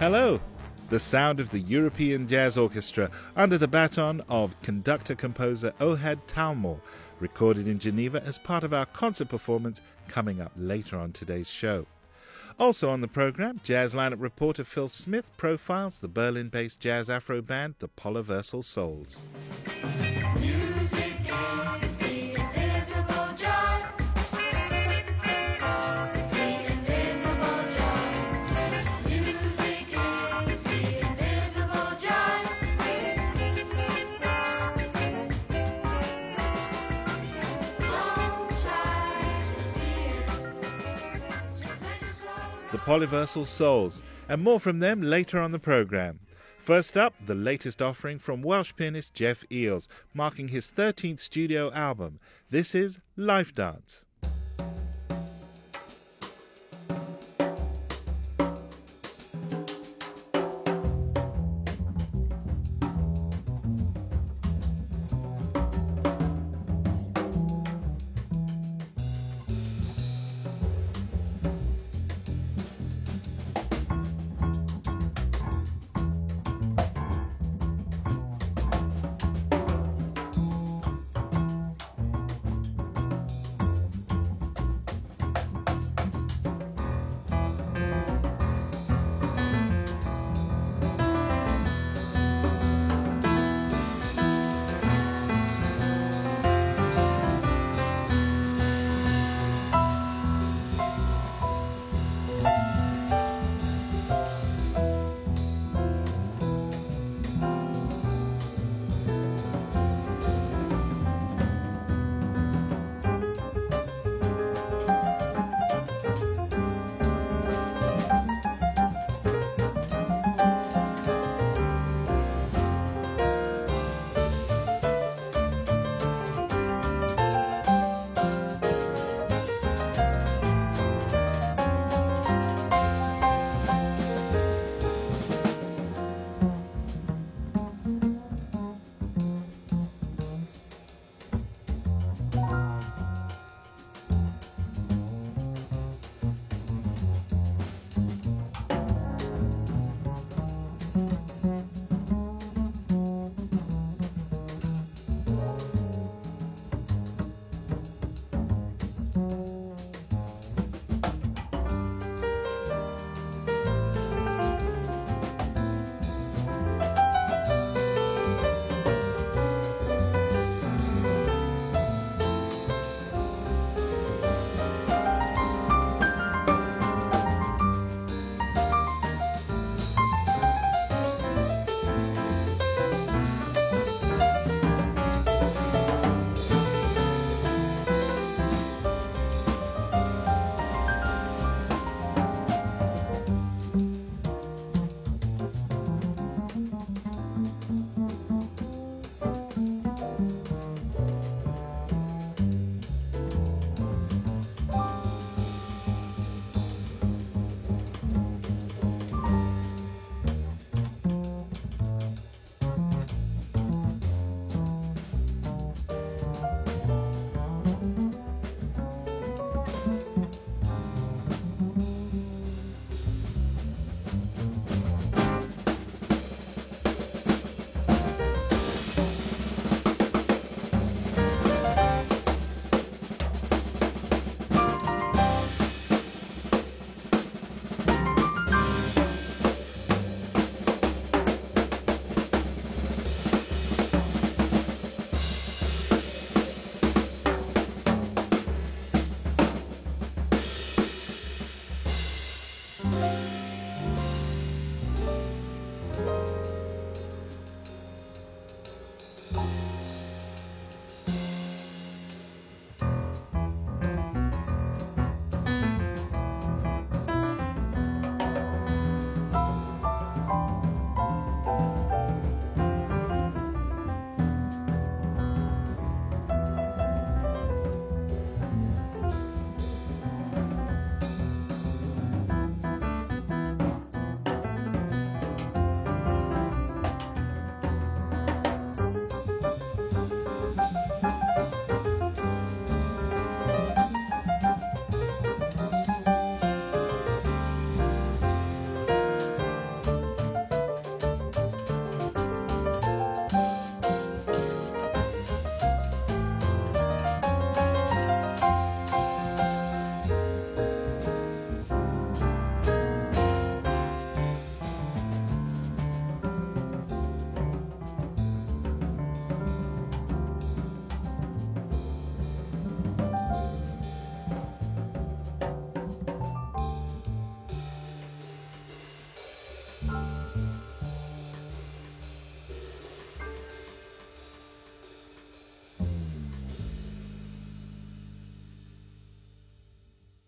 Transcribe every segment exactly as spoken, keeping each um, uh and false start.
Hello! The sound of the European Jazz Orchestra under the baton of conductor-composer Ohad Talmor, recorded in Geneva as part of our concert performance coming up later on today's show. Also on the program, jazz lineup reporter Phil Smith profiles the Berlin-based jazz Afro band, the Polyversal Souls. Music is the invisible joy. The invisible joy. Music is the invisible joy. Don't try to see it. Just let your soul. The Polyversal Souls, and more from them later on the program. First up, the latest offering from Welsh pianist Jeff Eales, marking his thirteenth studio album. This is Life Dance.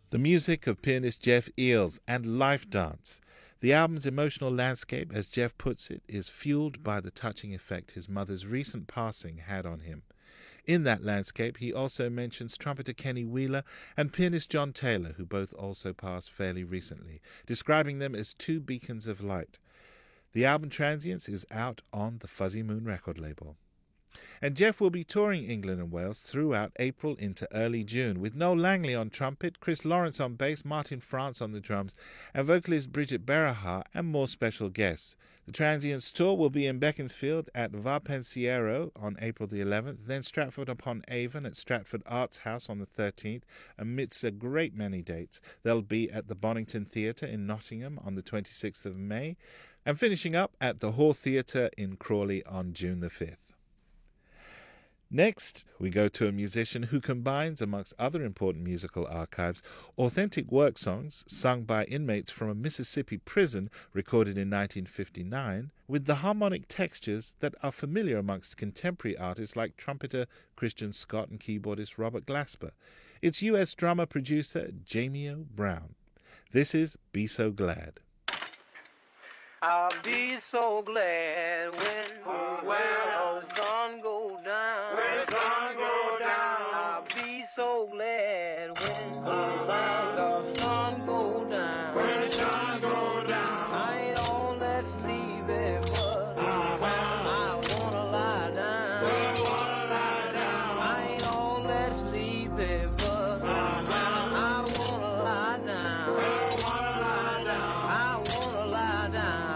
The music of pianist Jeff Eales and Life Dance. The album's emotional landscape, as Jeff puts it, is fueled by the touching effect his mother's recent passing had on him. In that landscape, he also mentions trumpeter Kenny Wheeler and pianist John Taylor, who both also passed fairly recently, describing them as two beacons of light. The album Transients is out on the Fuzzy Moon record label. And Jeff will be touring England and Wales throughout April into early June, with Noel Langley on trumpet, Chris Lawrence on bass, Martin France on the drums, and vocalist Bridget Berahar, and more special guests. The Transients tour will be in Beaconsfield at Va Pensiero on April the eleventh, then Stratford-upon-Avon at Stratford Arts House on the thirteenth. Amidst a great many dates, they'll be at the Bonington Theatre in Nottingham on the twenty-sixth of May, and finishing up at the Hall Theatre in Crawley on June the fifth. Next, we go to a musician who combines, amongst other important musical archives, authentic work songs sung by inmates from a Mississippi prison recorded in nineteen fifty-nine with the harmonic textures that are familiar amongst contemporary artists like trumpeter Christian Scott and keyboardist Robert Glasper. It's U S drummer-producer Jamie Brown. This is Be So Glad. I'll be so glad when, oh, when the sun goes down. When the sun goes down. I'll be so glad when, oh, when the sun goes down. When the sun goes down. I ain't all that sleepy, but oh, I wanna lie down. I wanna lie down. I ain't all that sleepy, but oh, I wanna lie down. I wanna lie down. I wanna lie down.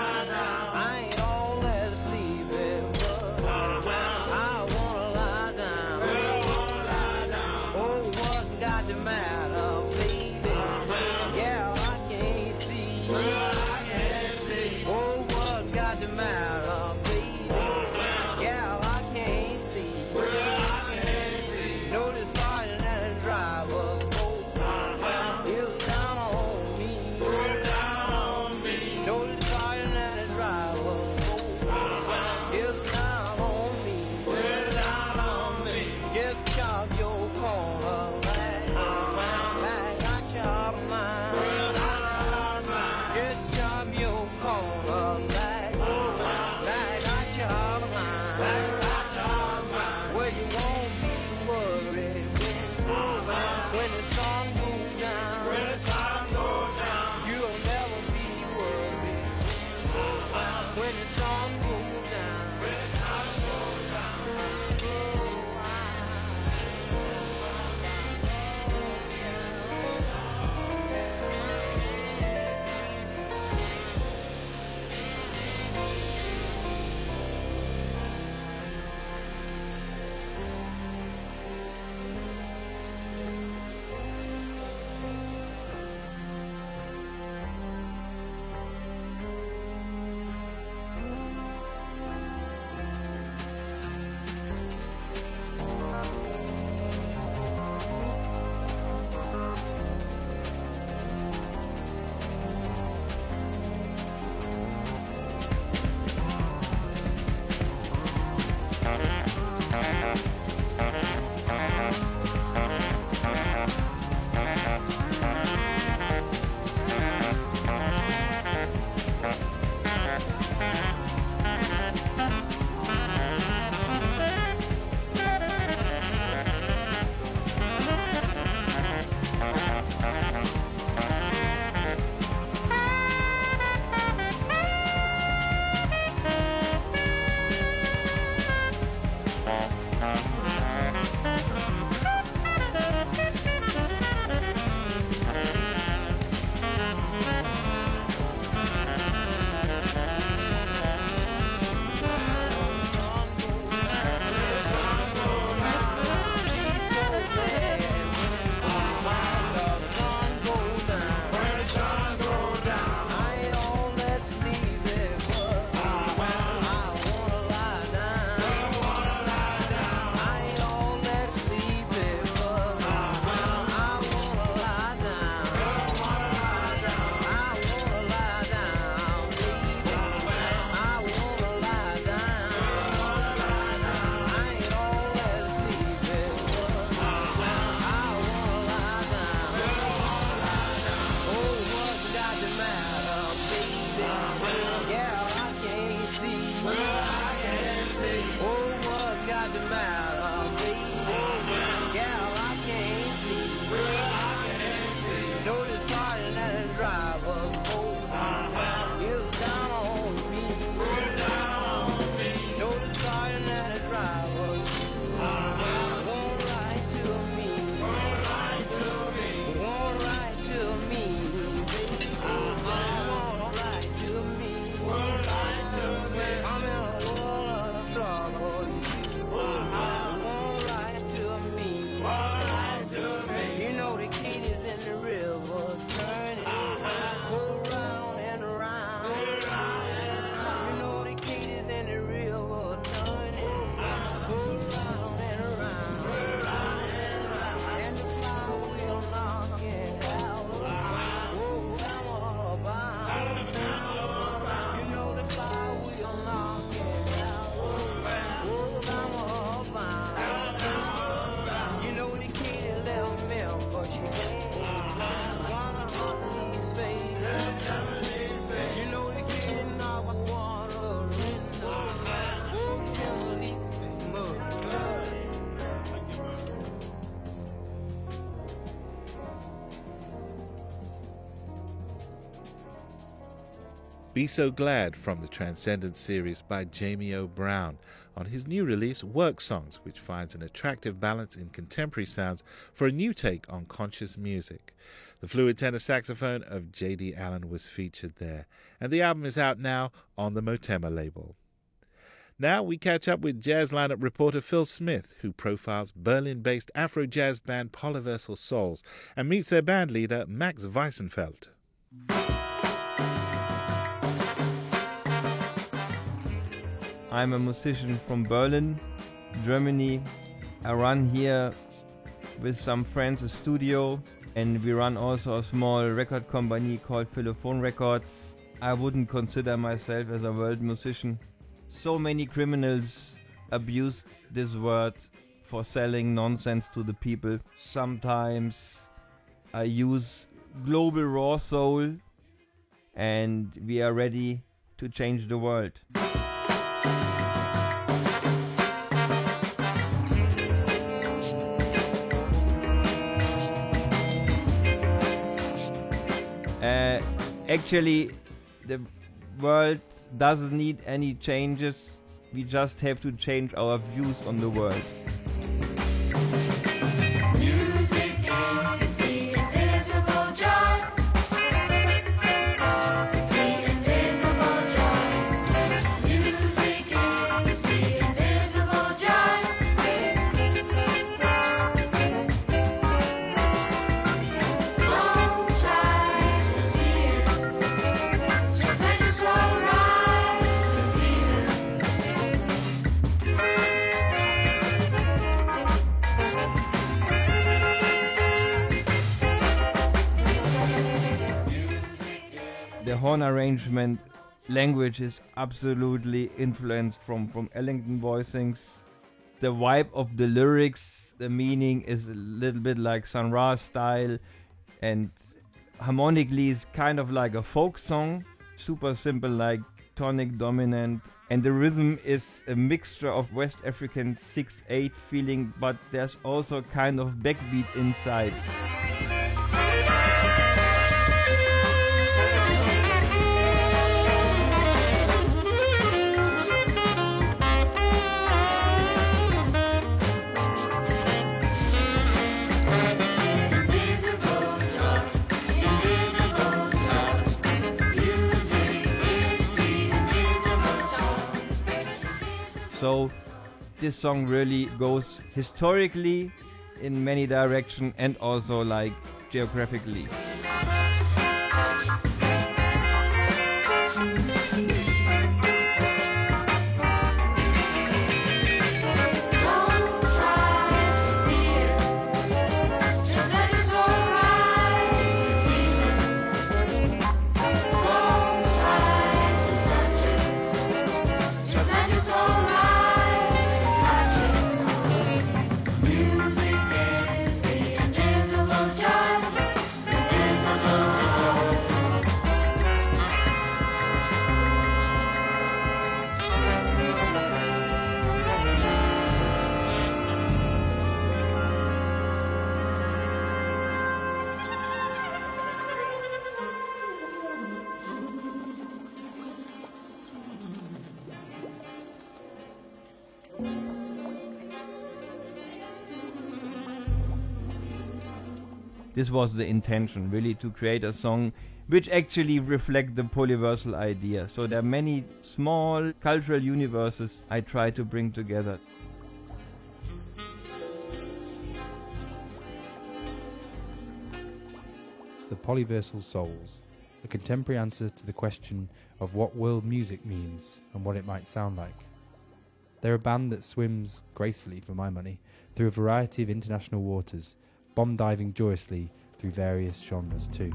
I ain't all that sleepy, but I wanna lie down. the matter, baby? Gal, I can't see. Notice starting at the driver's boat. You down on me. Notice starting at the driver's boat. Won't lie to me. Won't lie to me. Won't lie to me. Baby. Won't lie to me. Won't lie to me. I'm in a world of trouble. You won't lie to me. Won't lie to me. You know the kid is in the river turning. Go round and around. You know the kid is in the river turning. Go round and around. And the flower will knock it out. Oh, I'm all about. You know the flower will knock it out. Oh, I'm all about. You know the kid left milk, but she ain't gonna hunt these faces. You know the kid knock my water in the oh, Kimberly mud. Be So Glad from the Transcendence series by Jamie O. Brown on his new release Work Songs, which finds an attractive balance in contemporary sounds for a new take on conscious music. The fluid tenor saxophone of J D Allen was featured there, and the album is out now on the Motema label. Now we catch up with jazz lineup reporter Phil Smith, who profiles Berlin-based Afro jazz band Polyversal Souls and meets their band leader Max Weissenfeld. I'm a musician from Berlin, Germany. I run here with some friends a studio, and we run also a small record company called Philophone Records. I wouldn't consider myself as a world musician. So many criminals abused this word for selling nonsense to the people. Sometimes I use global raw soul, and we are ready to change the world. Uh, actually, the world doesn't need any changes. We just have to change our views on the world. Music is the invisible joy. The invisible joy. Music is the invisible joy. Don't try to see it. Just let your soul rise to feel it. The horn arrangement language is absolutely influenced from, from Ellington voicings. The vibe of the lyrics, the meaning is a little bit like Sun Ra style, and harmonically is kind of like a folk song, super simple like tonic dominant, and the rhythm is a mixture of West African six eight feeling, but there's also kind of backbeat inside. Invisible joy, invisible touch. Music is the invisible joy. So this song really goes historically in many directions and also like geographically. Don't try to see it. Just let your soul rise to feel it. Don't try to touch it. Just let your soul rise to touch it. Music is the invisible joy. this was the intention, really, to create a song which actually reflect the polyversal idea. So there are many small cultural universes I try to bring together. The Polyversal Souls, a contemporary answer to the question of what world music means and what it might sound like. They're a band that swims gracefully, for my money, through a variety of international waters, bomb diving joyously through various genres too.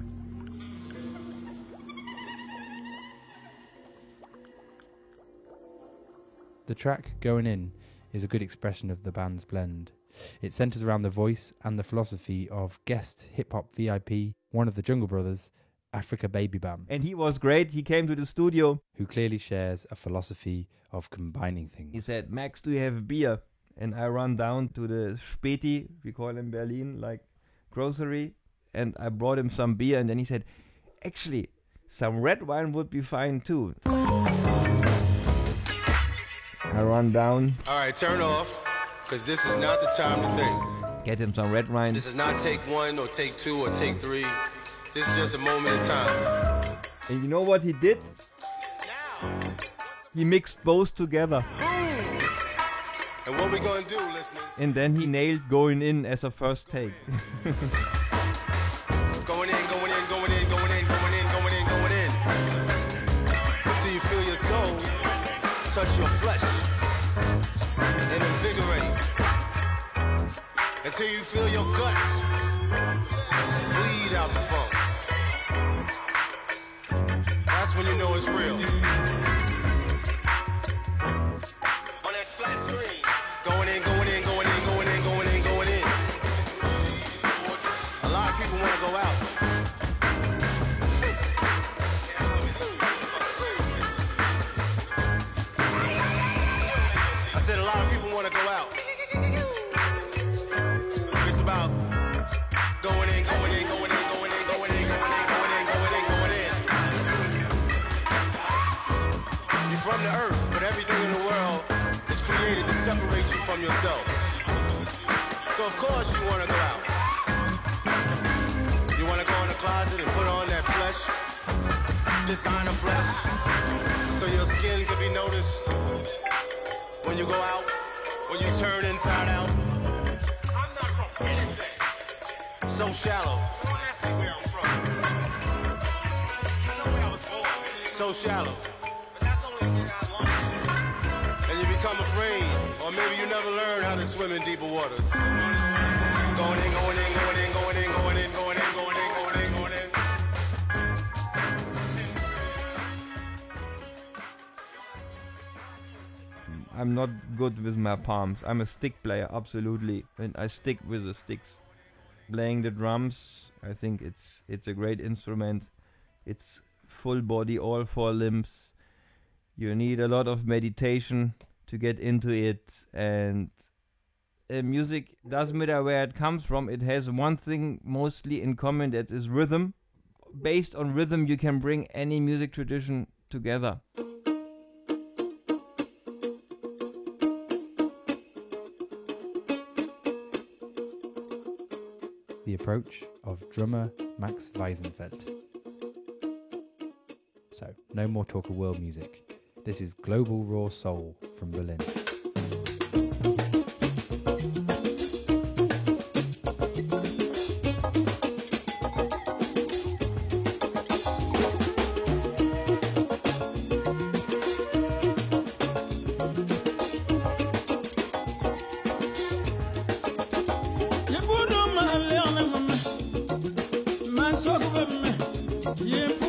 The track Going In is a good expression of the band's blend. It centres around the voice and the philosophy of guest hip-hop V I P, one of the Jungle Brothers, Africa Baby Bam, And he was great. He came to the studio. who clearly shares a philosophy of combining things. He said, Max, do you have a beer? And I run down to the Späti, we call in Berlin, like grocery, and I brought him some beer, and then he said, actually, some red wine would be fine too. I run down, All right, turn off, because this is not the time to think. get him some red wine. This is not take one or take two or take three. This is just a moment in time. And you know what he did? He mixed both together. And what we gonna do, listeners? And then he nailed Going In as a first take. Going in, going in, going in, going in, going in, going in, going in. Until you feel your soul touch your flesh and invigorate. Until you feel your guts bleed out the funk. That's when you know it's real. On that flat screen. Going in, going in, going in, going in, going in, going in. A lot of people want to go out. I said a lot of people want to go out. It's about going in, going in, going in, going in, going in, going in, going in, going in, going in. You're from the earth, but everything in the world is created to separate you from yourself. So of course you want to go out. You want to go in the closet and put on that flesh, designer flesh, so your skin can be noticed when you go out, when you turn inside out. I'm not from anything so shallow. Someone asked me where I'm from. I know where I was born. So shallow. But that's only thing I want. And you become afraid, or maybe you never learn how to swim in deeper waters. Going in, going in, going in, going in, going in, going in, going in, going in, going in, going in. I'm not good with my palms. I'm a stick player, absolutely. And I stick with the sticks. Playing the drums, I think it's it's a great instrument. It's full body, all four limbs. You need a lot of meditation to get into it. And uh, music doesn't matter where it comes from. It has one thing mostly in common, that is rhythm. Based on rhythm, you can bring any music tradition together. The approach of drummer Max Wiesenfeld. So, no more talk of world music. This is Global Raw Soul from Berlin.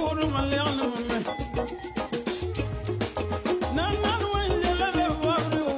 Nan nan wen jele be wabru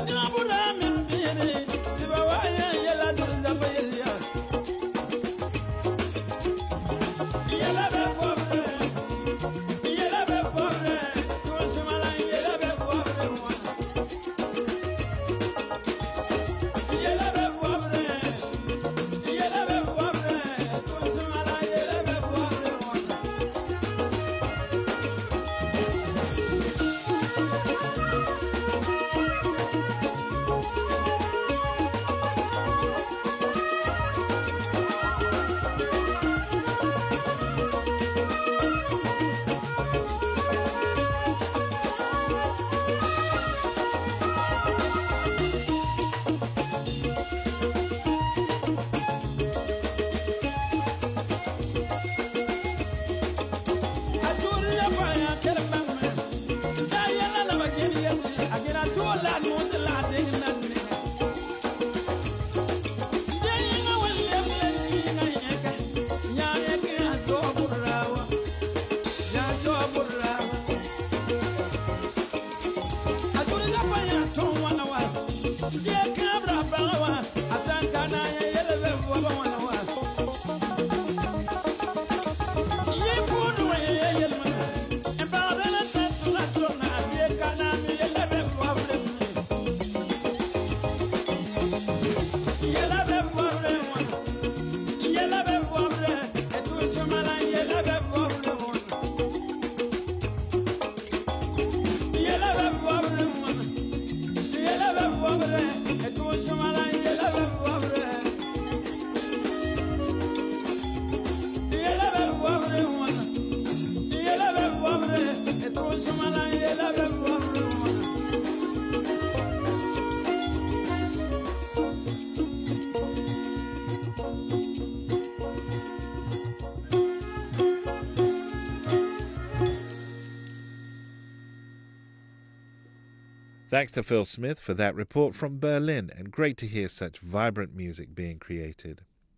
Thanks to Phil Smith for that report from Berlin, and great to hear such vibrant music being created.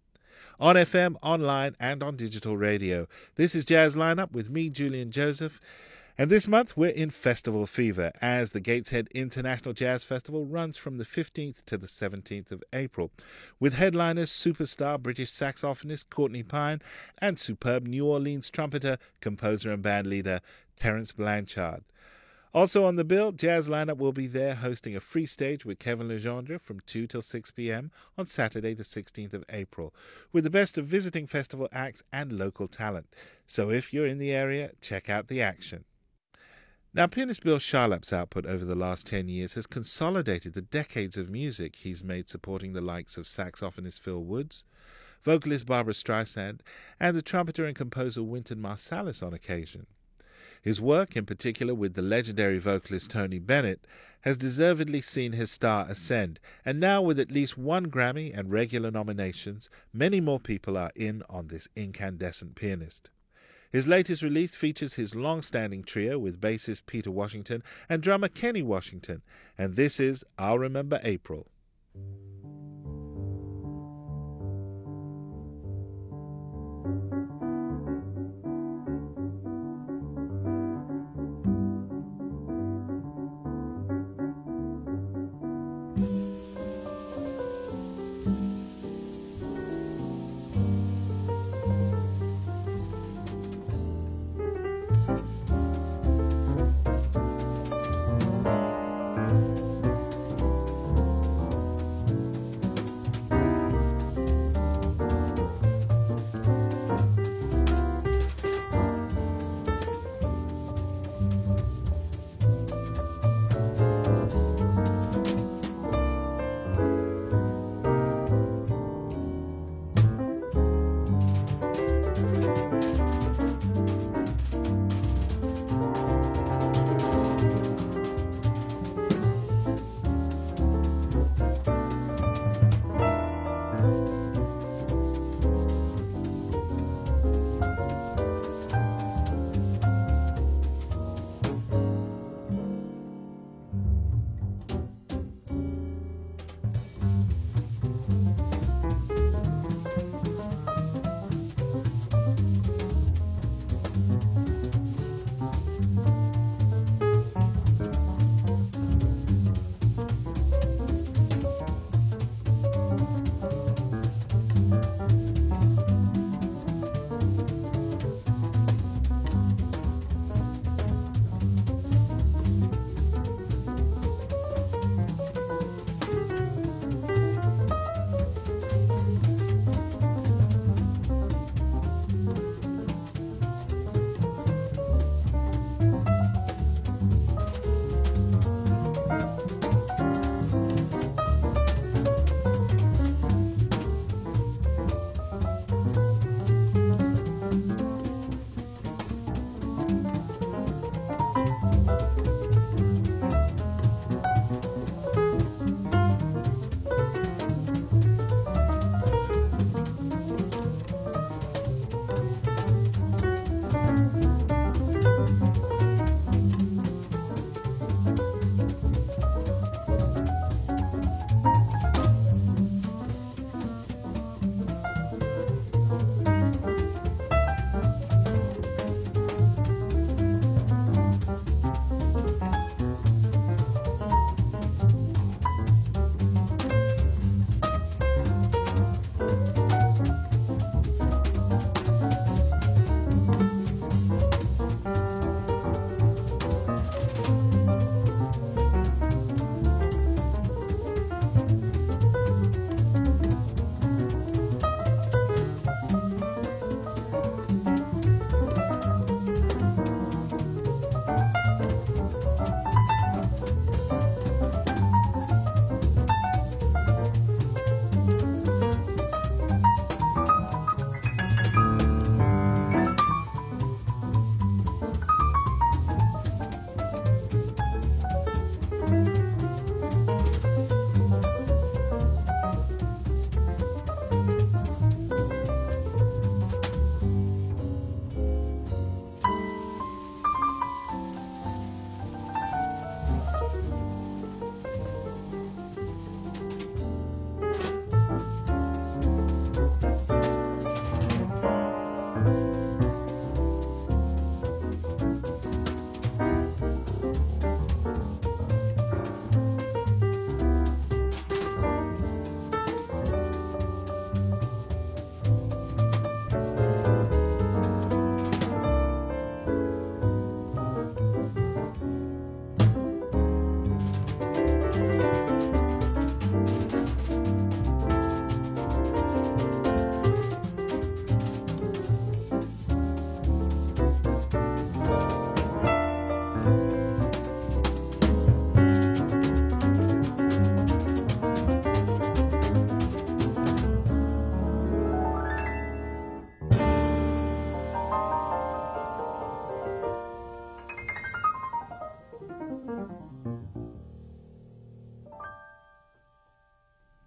On F M, online and on digital radio, this is Jazz Lineup with me, Julian Joseph, and this month we're in festival fever as the Gateshead International Jazz Festival runs from the fifteenth to the seventeenth of April, with headliners superstar British saxophonist Courtney Pine and superb New Orleans trumpeter, composer and bandleader Terence Blanchard. Also on the bill, Jazz Lineup will be there hosting a free stage with Kevin Legendre from two till six p.m. on Saturday the sixteenth of April, with the best of visiting festival acts and local talent. So if you're in the area, check out the action. Now, pianist Bill Charlap's output over the last ten years has consolidated the decades of music he's made supporting the likes of saxophonist Phil Woods, vocalist Barbra Streisand, and the trumpeter and composer Wynton Marsalis on occasion. His work, in particular with the legendary vocalist Tony Bennett, has deservedly seen his star ascend, and now with at least one Grammy and regular nominations, many more people are in on this incandescent pianist. His latest release features his long-standing trio with bassist Peter Washington and drummer Kenny Washington, and this is I'll Remember April.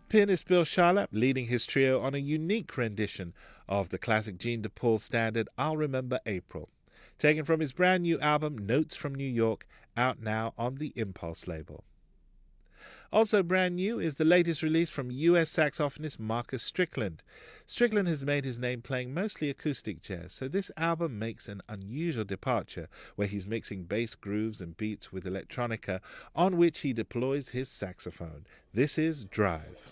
Pianist Bill Charlap leading his trio on a unique rendition of the classic Gene DePaul standard I'll Remember April, taken from his brand new album Notes from New York, out now on the Impulse label. Also brand new is the latest release from U S saxophonist Marcus Strickland. Strickland has made his name playing mostly acoustic jazz, so this album makes an unusual departure where he's mixing bass grooves and beats with electronica on which he deploys his saxophone. This is Drive.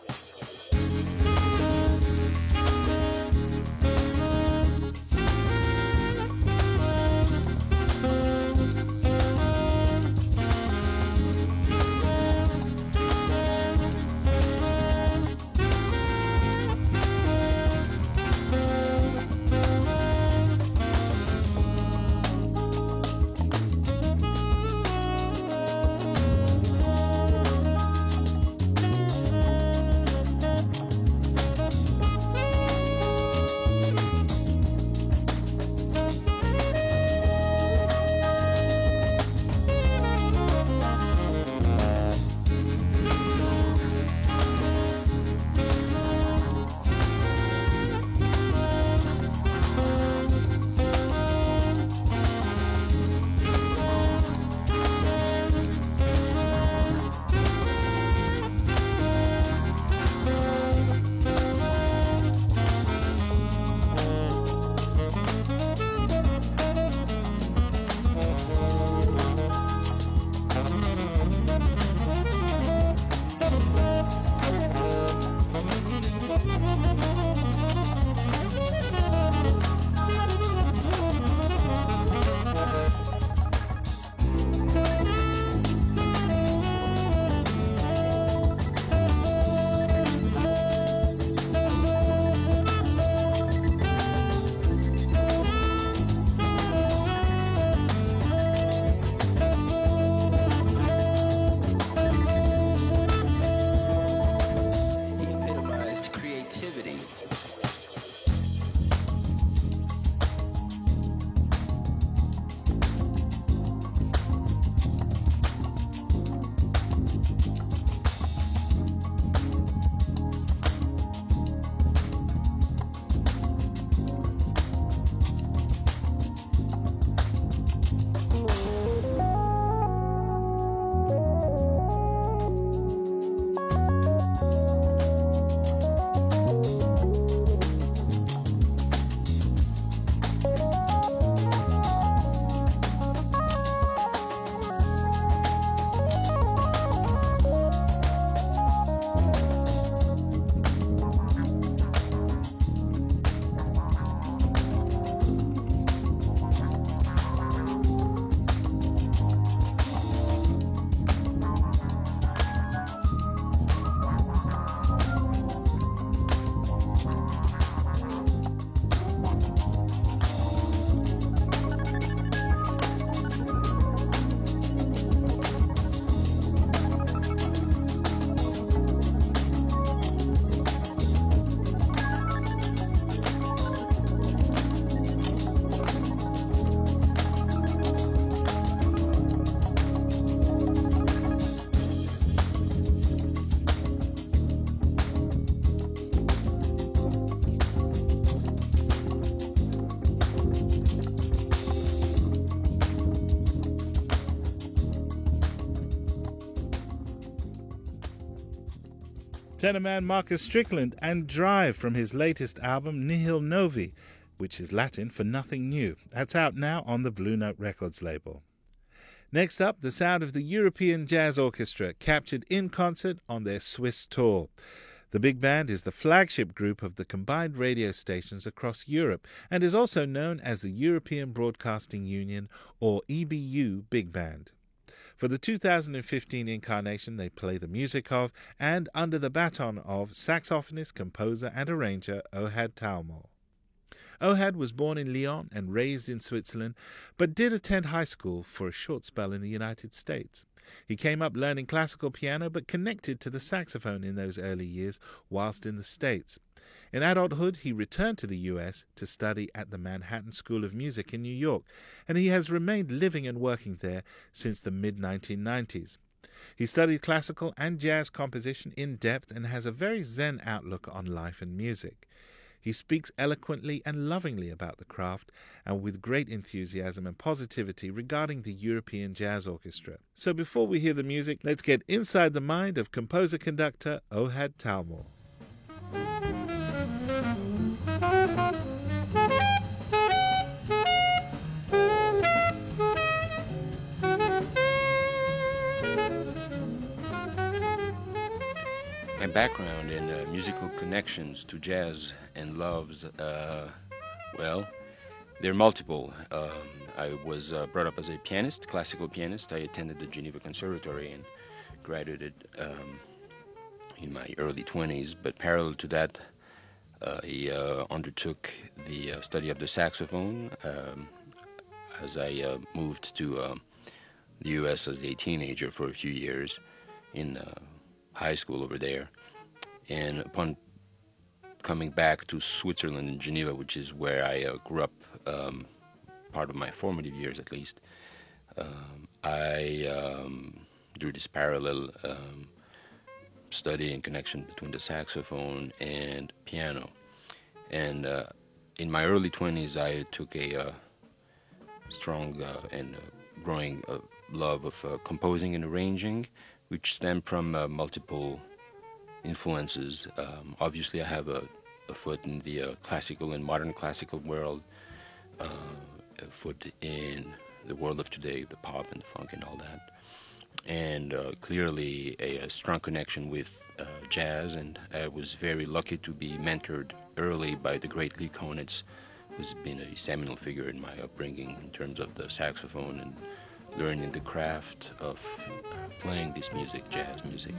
tenor man Marcus Strickland and Drive from his latest album Nihil Novi, which is Latin for nothing new. That's out now on the Blue Note Records label. Next up, the sound of the European Jazz Orchestra, captured in concert on their Swiss tour. The big band is the flagship group of the combined radio stations across Europe and is also known as the European Broadcasting Union, or E B U Big Band. For the two thousand fifteen incarnation, they play the music of and under the baton of saxophonist, composer and arranger Ohad Talmor. Ohad was born in Lyon and raised in Switzerland, but did attend high school for a short spell in the United States. He came up learning classical piano but connected to the saxophone in those early years whilst in the States. In adulthood, he returned to the U S to study at the Manhattan School of Music in New York, and he has remained living and working there since the mid nineteen nineties. He studied classical and jazz composition in depth and has a very zen outlook on life and music. He speaks eloquently and lovingly about the craft and with great enthusiasm and positivity regarding the European Jazz Orchestra. So before we hear the music, let's get inside the mind of composer-conductor Ohad Talmor. My background and uh, musical connections to jazz and loves, uh, well, they're multiple. Um, I was uh, brought up as a pianist, classical pianist. I attended the Geneva Conservatory and graduated um, in my early twenties. But parallel to that, uh, I uh, undertook the uh, study of the saxophone um, as I uh, moved to uh, the U S as a teenager for a few years in uh, high school over there. And upon coming back to Switzerland and Geneva, which is where I uh, grew up, um, part of my formative years at least, um, I um, drew this parallel um, study and connection between the saxophone and piano. And uh, in my early twenties, I took a uh, strong uh, and uh, growing uh, love of uh, composing and arranging, which stem from uh, multiple influences. Um, obviously, I have a, a foot in the uh, classical and modern classical world, uh, a foot in the world of today, the pop and the funk and all that, and uh, clearly a, a strong connection with uh, jazz. And I was very lucky to be mentored early by the great Lee Konitz, who's been a seminal figure in my upbringing in terms of the saxophone and learning the craft of playing this music, jazz music.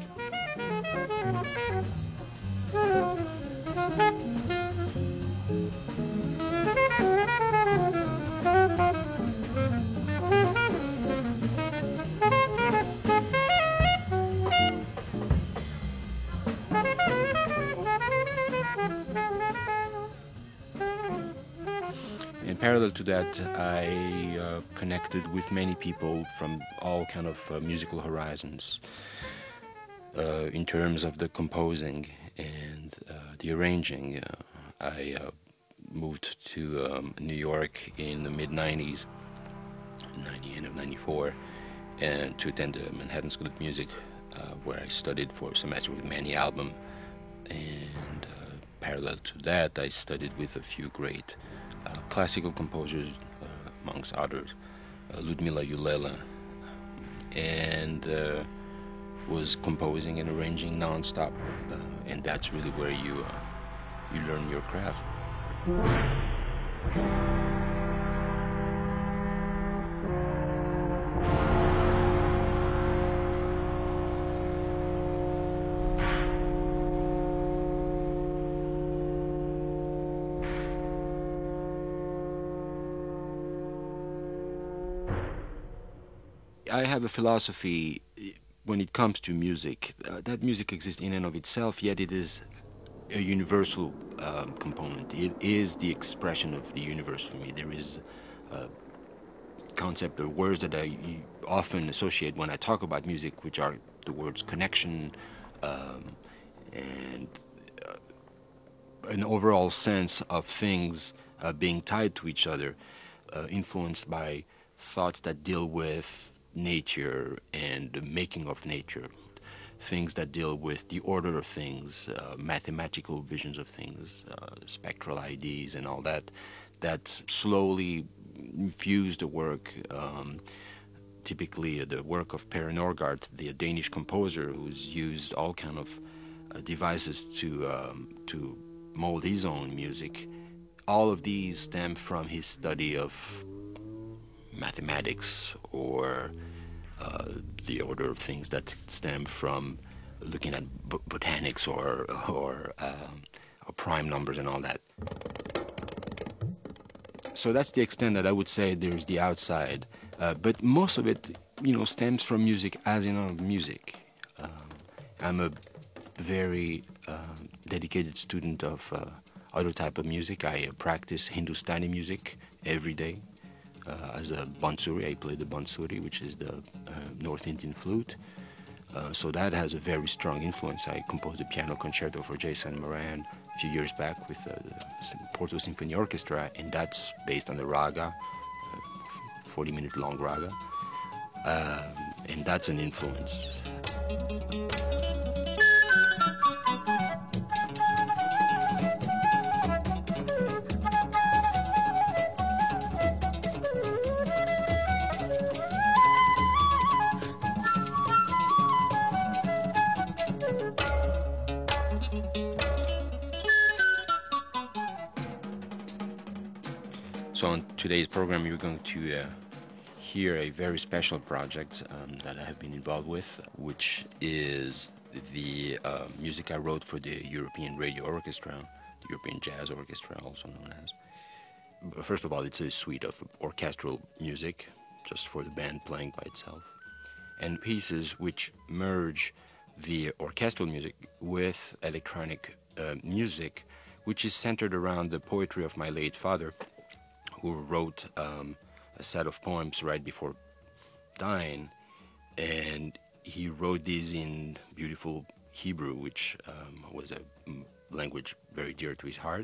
And parallel to that, I uh, connected with many people from all kind of uh, musical horizons uh, in terms of the composing and uh, the arranging. Uh, I uh, moved to um, New York in the mid nineties, ninety, end of ninety-four, and to attend the Manhattan School of Music, uh, where I studied for a semester with Manny Album. And uh, parallel to that, I studied with a few great Uh, classical composers, uh, amongst others, uh, Ludmila Yulela, and uh, was composing and arranging non-stop, uh, and that's really where you uh, you learn your craft. I have a philosophy when it comes to music, uh, that music exists in and of itself, yet it is a universal um, component. It is the expression of the universe for me. There is a concept or words that I often associate when I talk about music, which are the words connection um, and uh, an overall sense of things uh, being tied to each other, uh, influenced by thoughts that deal with nature and the making of nature, things that deal with the order of things, uh, mathematical visions of things, uh, spectral I Ds and all that, that slowly infuse the work. Um, typically, uh, the work of Per Norgard, the Danish composer, who's used all kind of uh, devices to um, to mold his own music. All of these stem from his study of mathematics or uh, the order of things that stem from looking at b- botanics or or, um, or prime numbers and all that. So that's the extent that I would say there's the outside, uh, but most of it, you know, stems from music as in all music. Um, I'm a very uh, dedicated student of uh, other type of music. I uh, practice Hindustani music every day. Uh, as a bansuri, I play the bansuri, which is the uh, North Indian flute. Uh, so that has a very strong influence. I composed a piano concerto for Jason Moran a few years back with uh, the Porto Symphony Orchestra, and that's based on the raga, forty minute long raga, um, and that's an influence. So on today's program, you're going to uh, hear a very special project um, that I have been involved with, which is the uh, music I wrote for the European Radio Orchestra, the European Jazz Orchestra, also known as. But first of all, it's a suite of orchestral music, just for the band playing by itself, and pieces which merge the orchestral music with electronic uh, music, which is centered around the poetry of my late father, who wrote um, a set of poems right before dying, and he wrote these in beautiful Hebrew, which um, was a language very dear to his heart.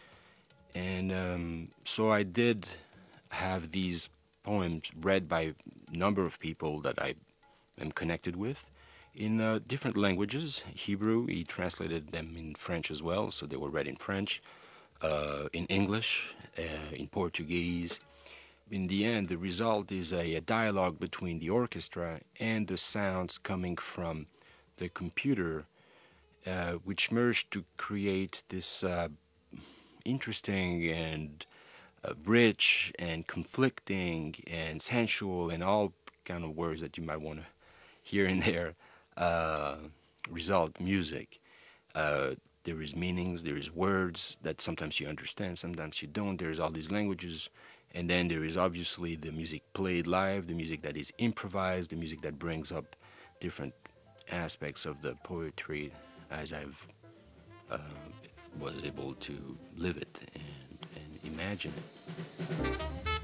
And um, so I did have these poems read by a number of people that I am connected with in uh, different languages. Hebrew, he translated them in French as well, so they were read in French, uh, in English, uh, in Portuguese. In the end, the result is a, a dialogue between the orchestra and the sounds coming from the computer, uh, which merged to create this uh, interesting and uh, rich and conflicting and sensual and all kind of words that you might want to hear in there uh, result music. Uh, there is meanings, there is words that sometimes you understand, sometimes you don't. There's all these languages. And then there is obviously the music played live, the music that is improvised, the music that brings up different aspects of the poetry as I've uh, was able to live it and, and imagine it.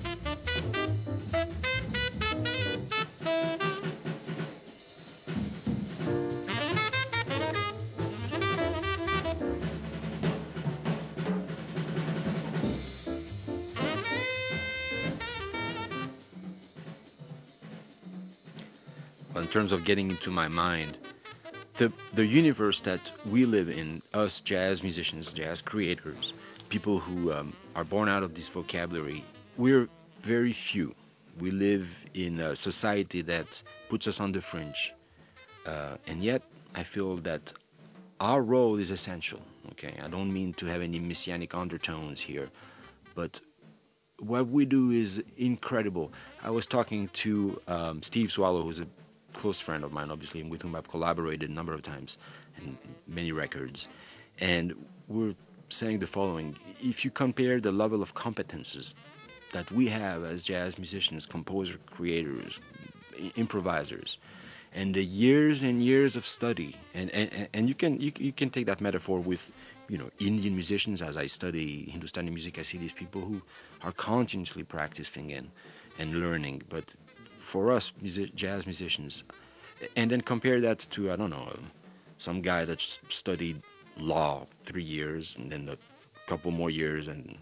In terms of getting into my mind, the the universe that we live in, us jazz musicians, jazz creators, people who um, are born out of this vocabulary, we're very few. We live in a society that puts us on the fringe, uh, and yet I feel that our role is essential. Okay, I don't mean to have any messianic undertones here, but what we do is incredible. I was talking to um, Steve Swallow, who's a close friend of mine, obviously, and with whom I've collaborated a number of times in many records. And we're saying the following: if you compare the level of competences that we have as jazz musicians, composer, creators, improvisers, and the years and years of study, and, and, and you can you, you can take that metaphor with, you know, Indian musicians. As I study Hindustani music, I see these people who are continuously practicing and, and learning. But for us music, jazz musicians, and then compare that to, I don't know, some guy that studied law three years and then a couple more years and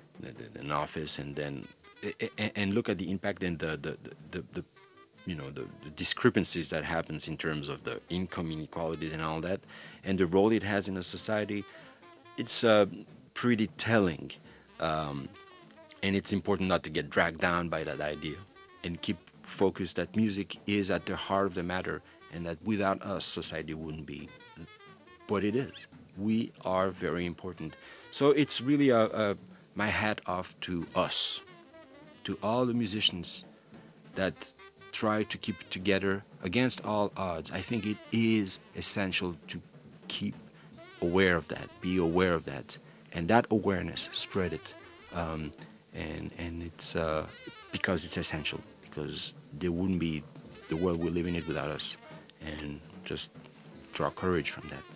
an office, and then and look at the impact and the the, the, the you know the, the discrepancies that happens in terms of the income inequalities and all that, and the role it has in a society. It's uh, pretty telling, um, and it's important not to get dragged down by that idea and keep focused that music is at the heart of the matter, and that without us, society wouldn't be what it is. We are very important. So it's really a, a, my hat off to us, to all the musicians that try to keep it together against all odds. I think it is essential to keep aware of that, be aware of that, and that awareness, spread it, um, and and it's uh, because it's essential. Because there wouldn't be the world we live in it without us, and just draw courage from that,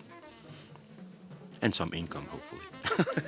and some income, hopefully.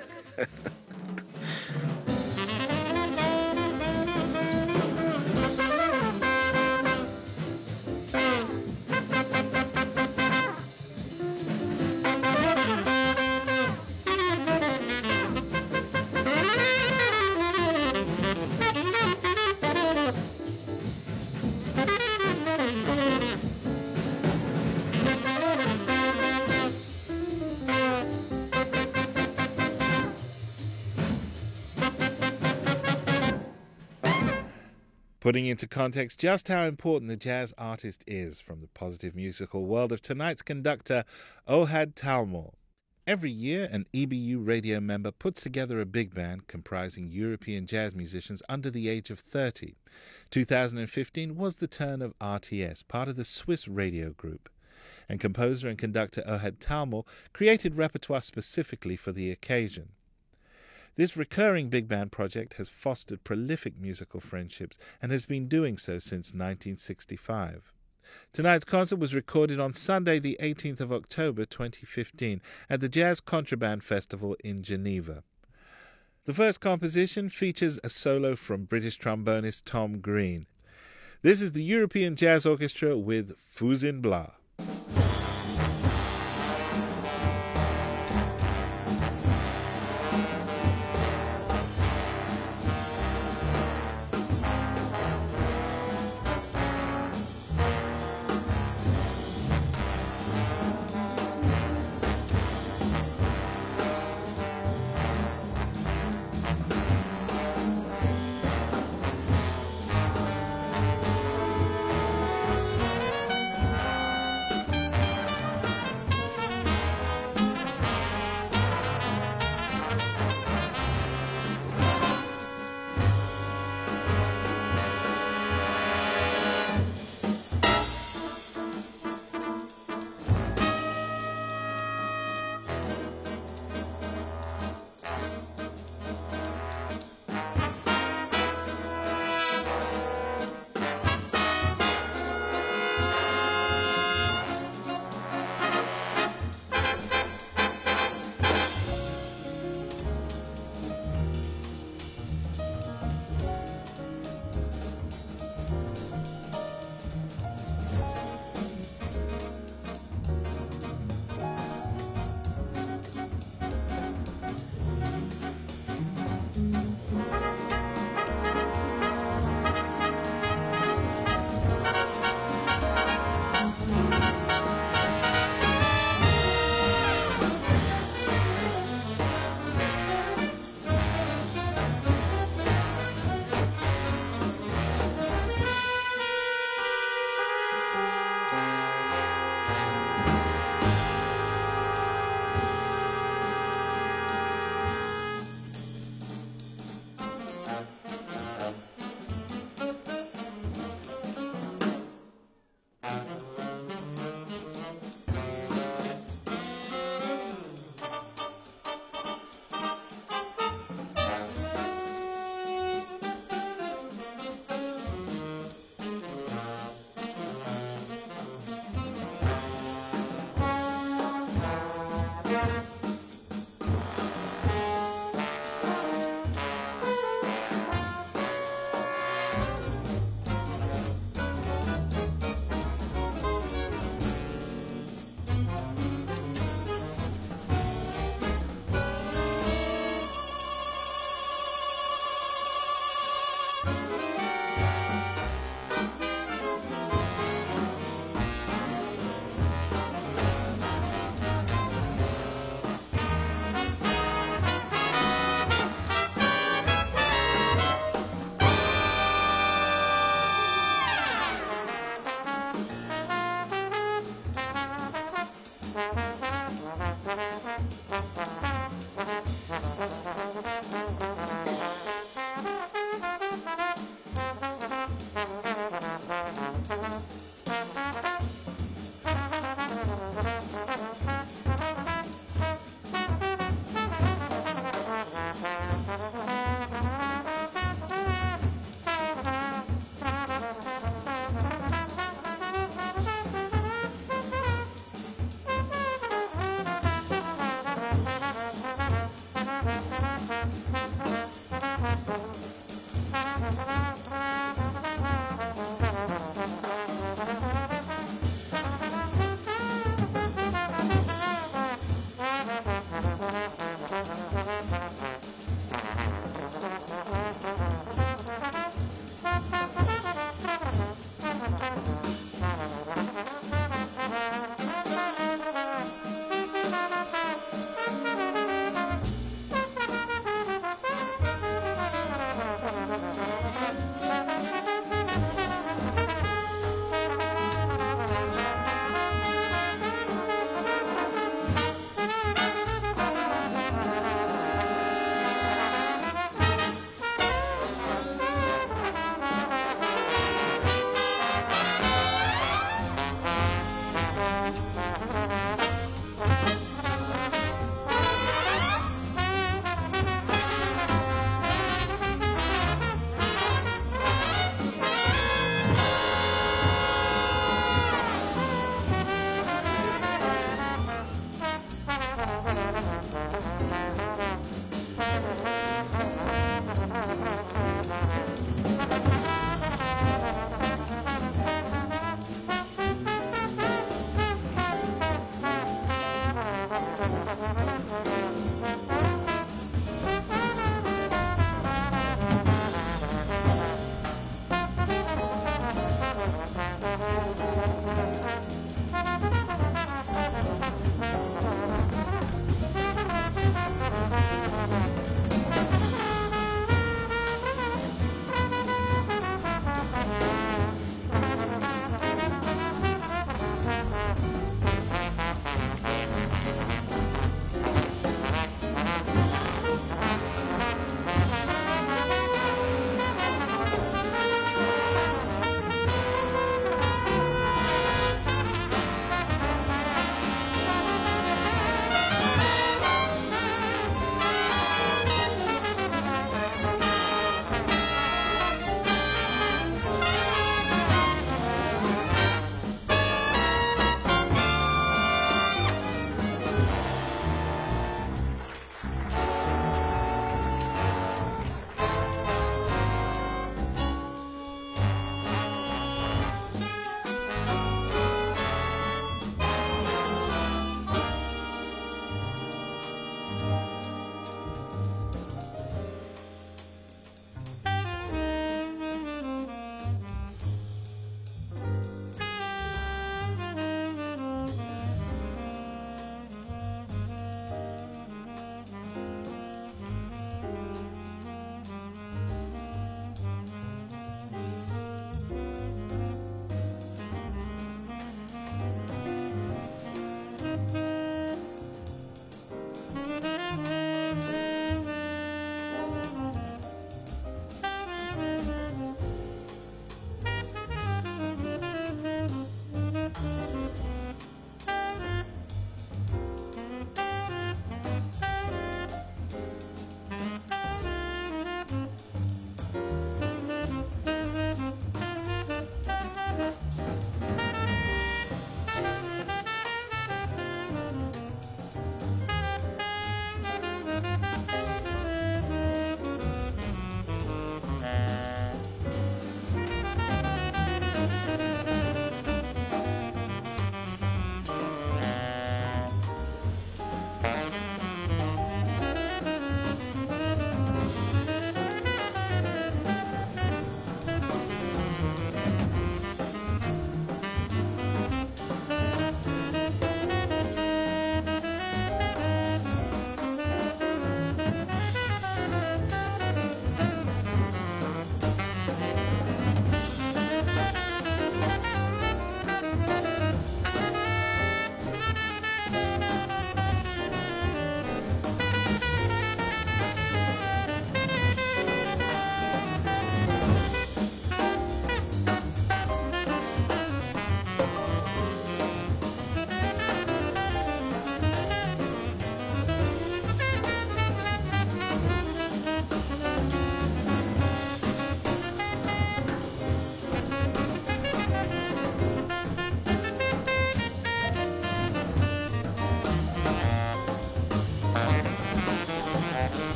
Putting into context just how important the jazz artist is from the positive musical world of tonight's conductor, Ohad Talmor. Every year, an E B U radio member puts together a big band comprising European jazz musicians under the age of thirty. two thousand fifteen was the turn of R T S, part of the Swiss radio group, and composer and conductor Ohad Talmor created repertoire specifically for the occasion. This recurring big band project has fostered prolific musical friendships and has been doing so since nineteen sixty-five. Tonight's concert was recorded on Sunday the eighteenth of October twenty fifteen at the Jazz Contraband Festival in Geneva. The first composition features a solo from British trombonist Tom Green. This is the European Jazz Orchestra with Fous in Blas.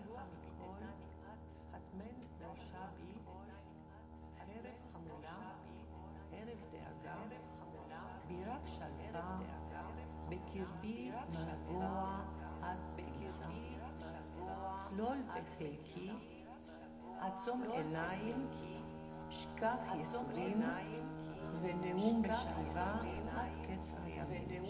הרוח מכל, הטמן דרשה בי, ערב חמולה, ערב דאגה, בי רק שלווה, בקרבי מרגוע עד פריצה. צלול בחיקי, עצום עיניים, שקף ייסורים, ונאום בשלווה עד קץ הימים.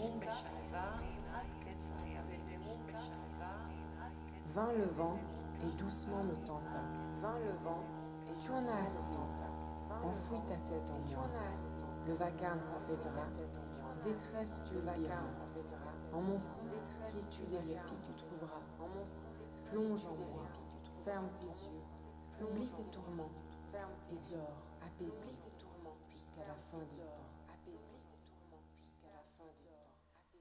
Vint le vent et doucement me tenta. Vint le vent et tourna assis. Enfouis ta tête en moi. Le vacarme s'apaisera. Détresse tu vacarme s'apaisera. En mon sein, quiétude et répit tu trouveras. En mon sein, plonge en moi. Ferme tes yeux. Oublie tes tourments. Ferme et dors, apaisé jusqu'à la fin du temps. Apaisé jusqu'à la fin du temps.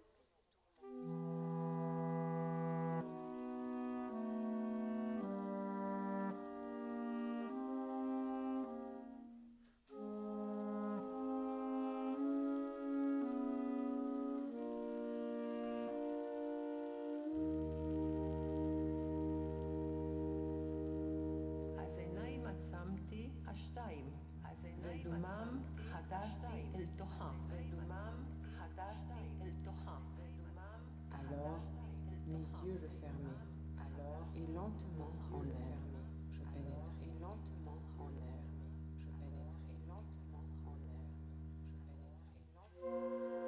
אז עיניים עצמתי השתיים, ודומם חדשתי אל תוכם, ודומם חדשתי אל תוכם. Alors, mes yeux je fermais. Alors, et lentement en l'air, je pénétrais. Et lentement en l'air, je pénétrais. Et lentement en l'air, je pénétrais.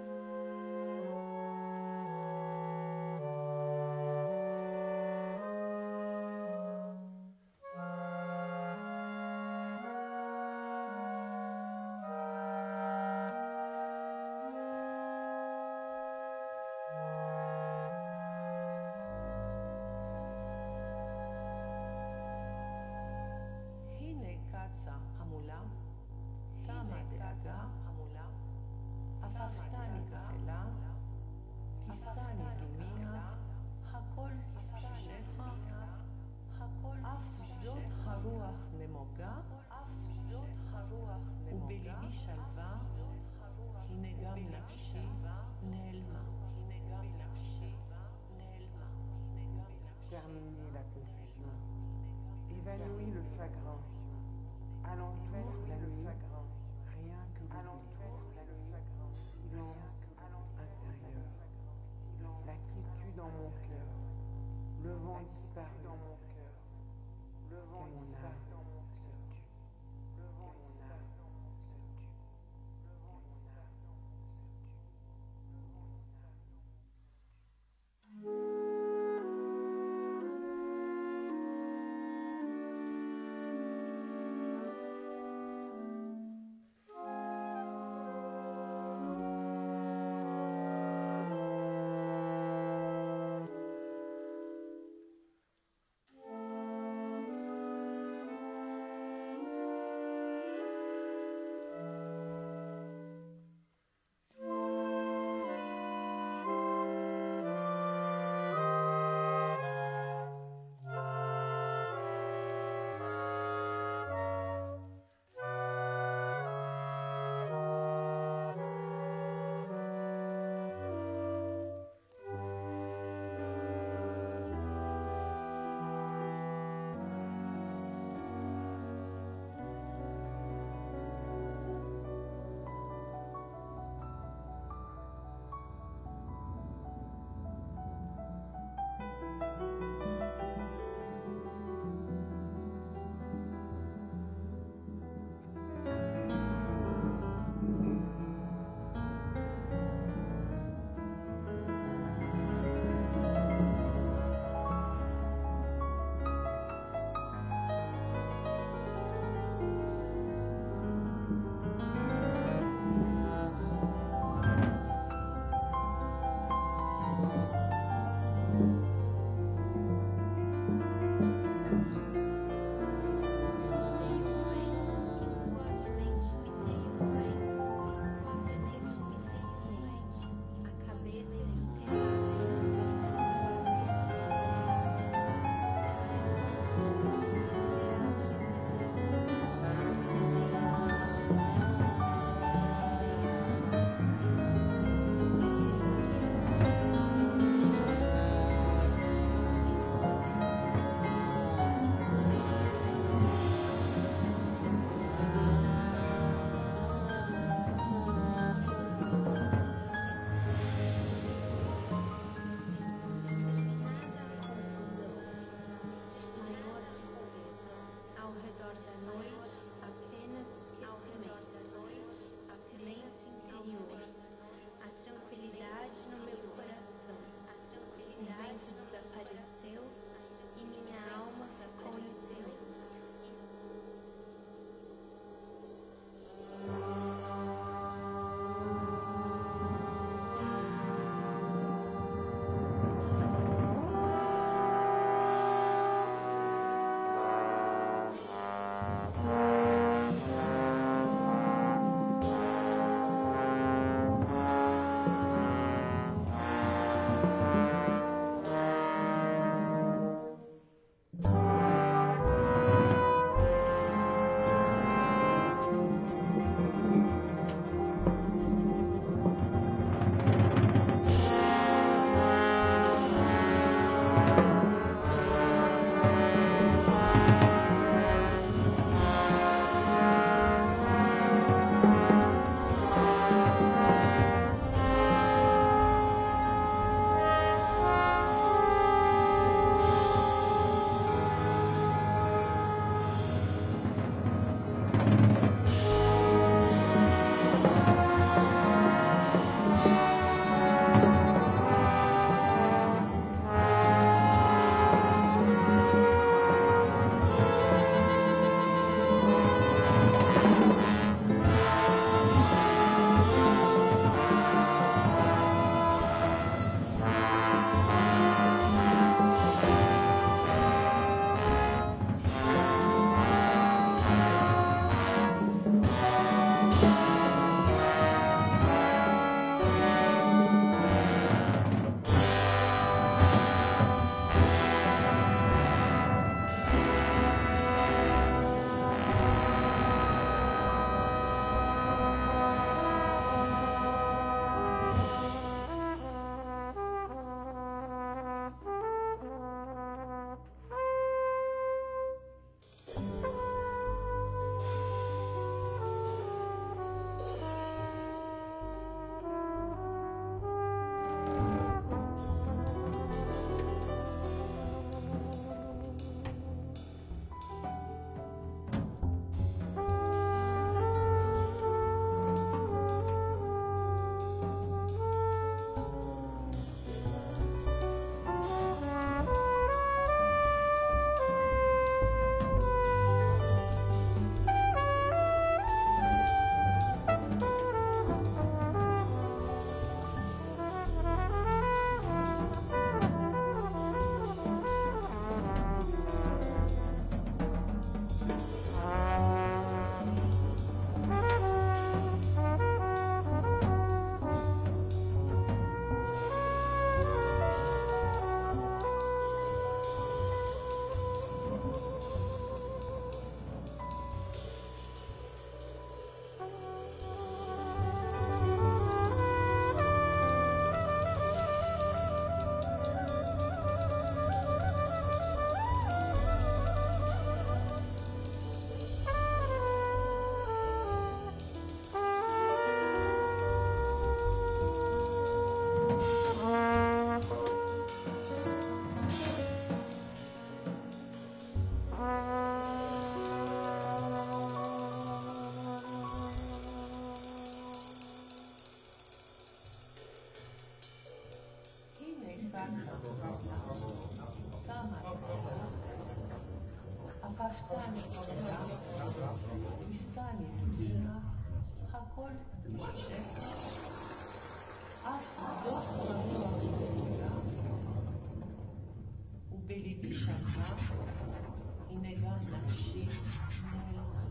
הנה קצה המולה, תמה דאגה המולה, עפפתני אפלה, כיסתני דומיה, הכל כיסתניך, הכל אף זאת הרוח נמוגה, ובליבי שלווה, הנה גם נפשי נעלמה. Terminer la confusion, évanouit le chagrin, alentour la le chagrin, rien que alentour la le chagrin, silence intérieur, la quiétude dans mon cœur, le vent disparu dans mon cœur, le vent disparu dans mon cœur, se tue, le vent disparu dans mon se tue, le vent disparu dans mon se tue, le vent disparu dans mon se tue. קצה, תמה דקה, עפפתני תודה, כיסתני תודה, הכל בשקט, אף הדוח תודה, ובליבי שלווה, הנה גם נפשי נעלמה.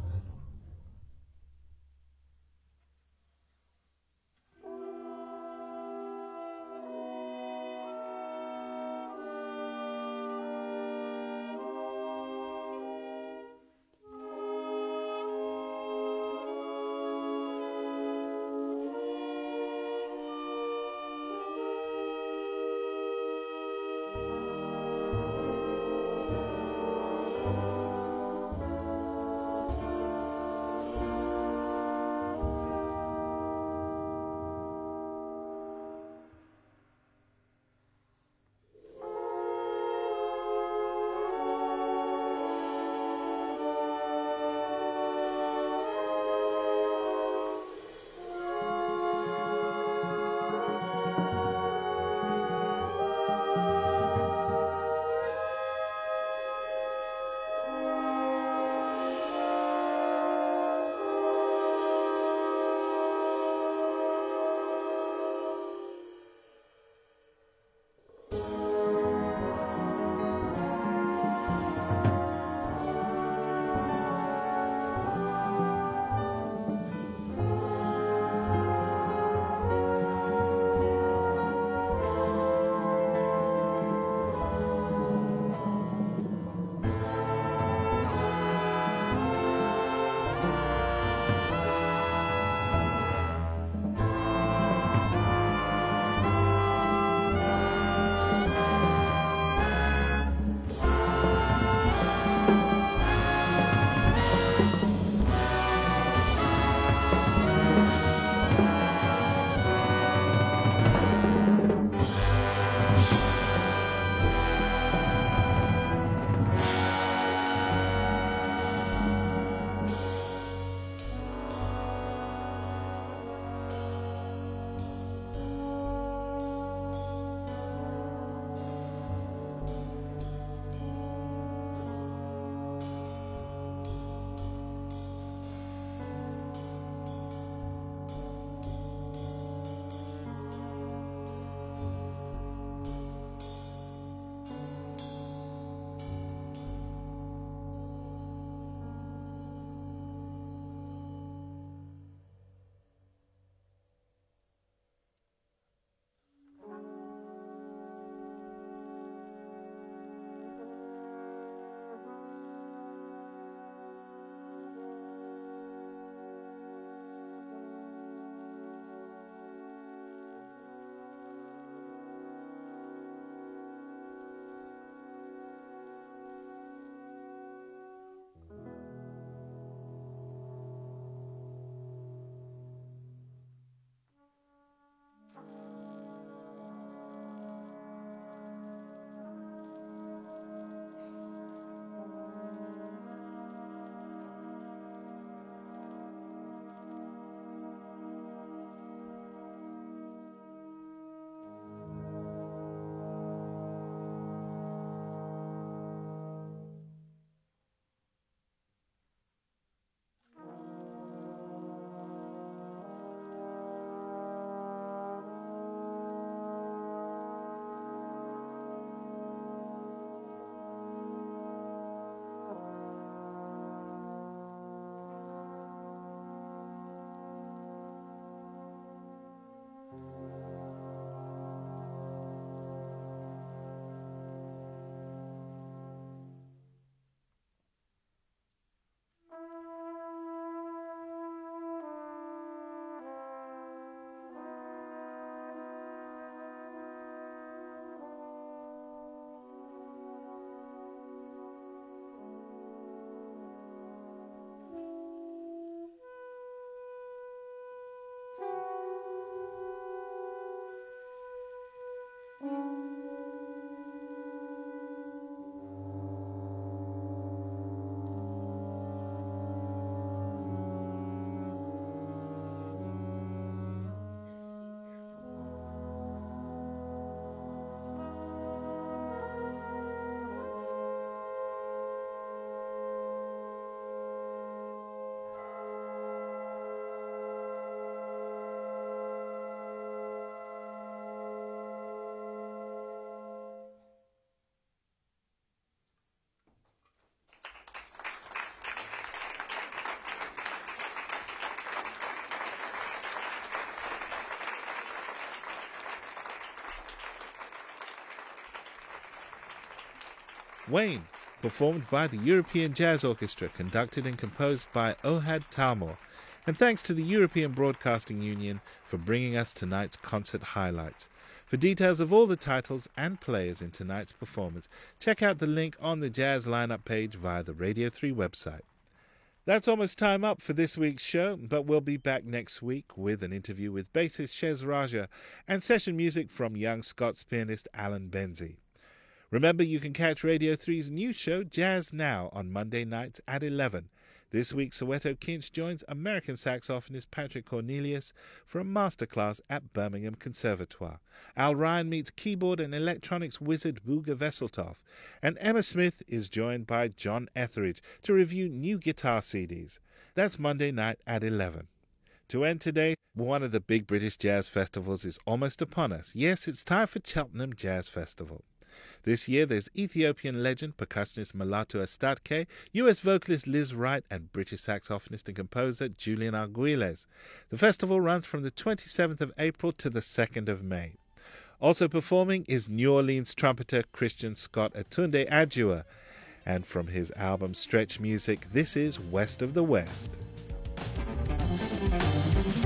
Wayne, performed by the European Jazz Orchestra, conducted and composed by Ohad Talmor. And thanks to the European Broadcasting Union for bringing us tonight's concert highlights. For details of all the titles and players in tonight's performance, check out the link on the Jazz Lineup page via the Radio three website. That's almost time up for this week's show, but we'll be back next week with an interview with bassist Shez Raja and session music from young Scots pianist Alan Benzie. Remember, you can catch Radio three's new show, Jazz Now, on Monday nights at eleven. This week, Soweto Kinch joins American saxophonist Patrick Cornelius for a masterclass at Birmingham Conservatoire. Al Ryan meets keyboard and electronics wizard Booga Vesseltoff. And Emma Smith is joined by John Etheridge to review new guitar C Ds. That's Monday night at eleven. To end today, one of the big British jazz festivals is almost upon us. Yes, it's time for Cheltenham Jazz Festival. This year there's Ethiopian legend, percussionist Mulatu Astatke, U S vocalist Liz Wright, and British saxophonist and composer Julian Arguelles. The festival runs from the twenty-seventh of April to the second of May. Also performing is New Orleans trumpeter Christian Scott Atunde Adjua. And from his album Stretch Music, this is West of the West.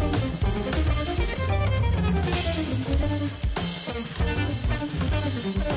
Thank you.